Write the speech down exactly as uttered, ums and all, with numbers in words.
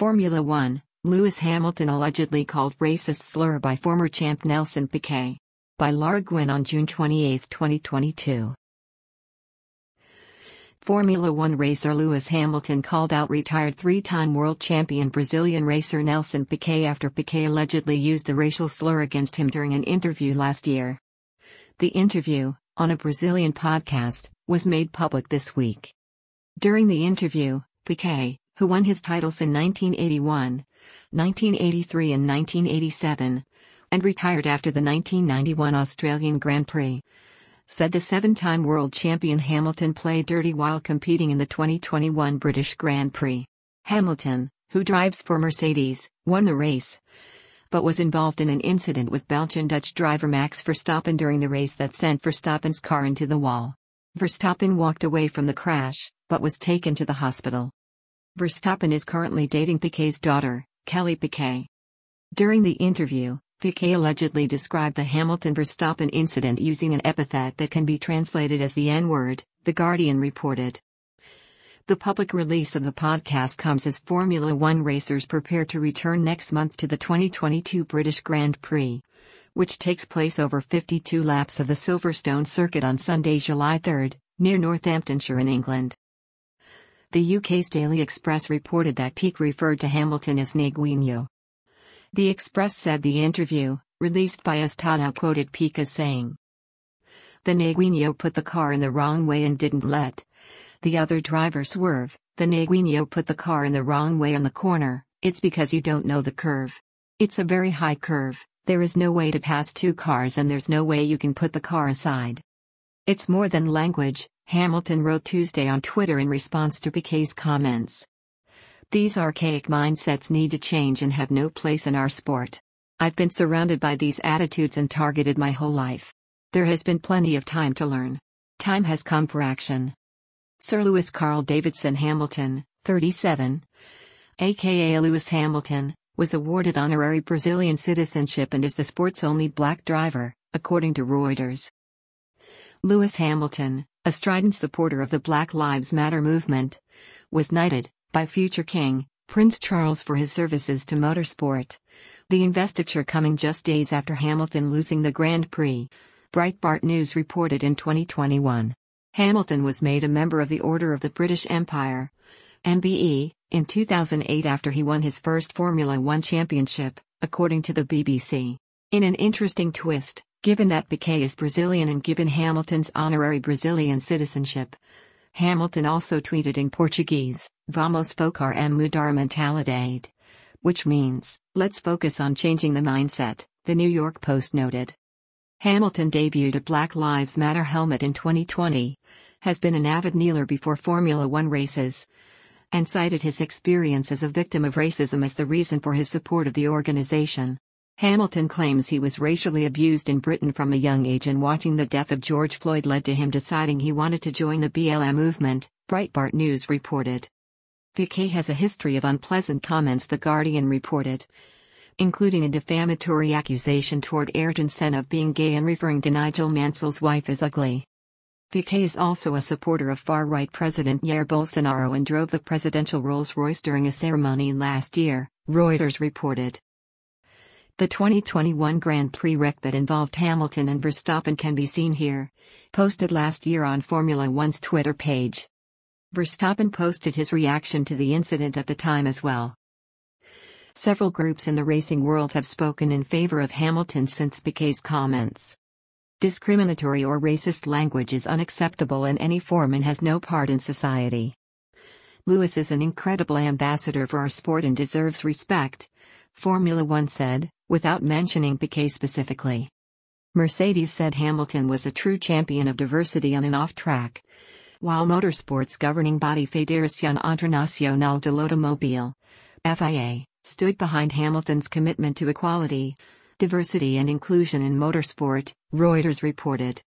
Formula One, Lewis Hamilton allegedly called racist slur by former champ Nelson Piquet. By Lara Gwynn on June twenty-eighth, twenty twenty-two. Formula One racer Lewis Hamilton called out retired three-time world champion Brazilian racer Nelson Piquet after Piquet allegedly used a racial slur against him during an interview last year. The interview, on a Brazilian podcast, was made public this week. During the interview, Piquet, who won his titles in nineteen eighty-one, nineteen eighty-three and nineteen eighty-seven, and retired after the nineteen ninety-one Australian Grand Prix, said the seven-time world champion Hamilton played dirty while competing in the twenty twenty-one British Grand Prix. Hamilton, who drives for Mercedes, won the race, but was involved in an incident with Belgian-Dutch driver Max Verstappen during the race that sent Verstappen's car into the wall. Verstappen walked away from the crash, but was taken to the hospital. Verstappen is currently dating Piquet's daughter, Kelly Piquet. During the interview, Piquet allegedly described the Hamilton-Verstappen incident using an epithet that can be translated as the N-word, The Guardian reported. The public release of the podcast comes as Formula One racers prepare to return next month to the twenty twenty-two British Grand Prix, which takes place over fifty-two laps of the Silverstone circuit on Sunday, July third, near Northamptonshire in England. The U K's Daily Express reported that Piquet referred to Hamilton as Neguinho. The Express said the interview, released by Estado, quoted Piquet as saying, "The Neguinho put the car in the wrong way and didn't let the other driver swerve. The Neguinho put the car in the wrong way on the corner. It's because you don't know the curve. It's a very high curve, there is no way to pass two cars and there's no way you can put the car aside. It's more than language," Hamilton wrote Tuesday on Twitter in response to Piquet's comments. "These archaic mindsets need to change and have no place in our sport. I've been surrounded by these attitudes and targeted my whole life. There has been plenty of time to learn. Time has come for action." Sir Lewis Carl Davidson Hamilton, thirty-seven, aka Lewis Hamilton, was awarded honorary Brazilian citizenship and is the sport's only black driver, according to Reuters. Lewis Hamilton, a strident supporter of the Black Lives Matter movement, was knighted by future King, Prince Charles, for his services to motorsport, the investiture coming just days after Hamilton losing the Grand Prix, Breitbart News reported in twenty twenty-one. Hamilton was made a member of the Order of the British Empire, M B E, in two thousand eight after he won his first Formula One championship, according to the B B C. In an interesting twist, given that Piquet is Brazilian and given Hamilton's honorary Brazilian citizenship, Hamilton also tweeted in Portuguese, "Vamos focar em mudar a mentalidade," which means, "Let's focus on changing the mindset," the New York Post noted. Hamilton debuted a Black Lives Matter helmet in twenty twenty, has been an avid kneeler before Formula One races, and cited his experience as a victim of racism as the reason for his support of the organization. Hamilton claims he was racially abused in Britain from a young age, and watching the death of George Floyd led to him deciding he wanted to join the B L M movement, Breitbart News reported. Piquet has a history of unpleasant comments, The Guardian reported, including a defamatory accusation toward Ayrton Senna of being gay and referring to Nigel Mansell's wife as ugly. Piquet is also a supporter of far-right President Jair Bolsonaro and drove the presidential Rolls-Royce during a ceremony last year, Reuters reported. The twenty twenty-one Grand Prix wreck that involved Hamilton and Verstappen can be seen here, posted last year on Formula One's Twitter page. Verstappen posted his reaction to the incident at the time as well. Several groups in the racing world have spoken in favor of Hamilton since Piquet's comments. Discriminatory or racist language is unacceptable in any form and has no part in society. Lewis is an incredible ambassador for our sport and deserves respect, Formula One said, without mentioning Piquet specifically. Mercedes said Hamilton was a true champion of diversity on and off track, while motorsports governing body Federación Internacional del Automóvil, F I A, stood behind Hamilton's commitment to equality, diversity and inclusion in motorsport, Reuters reported.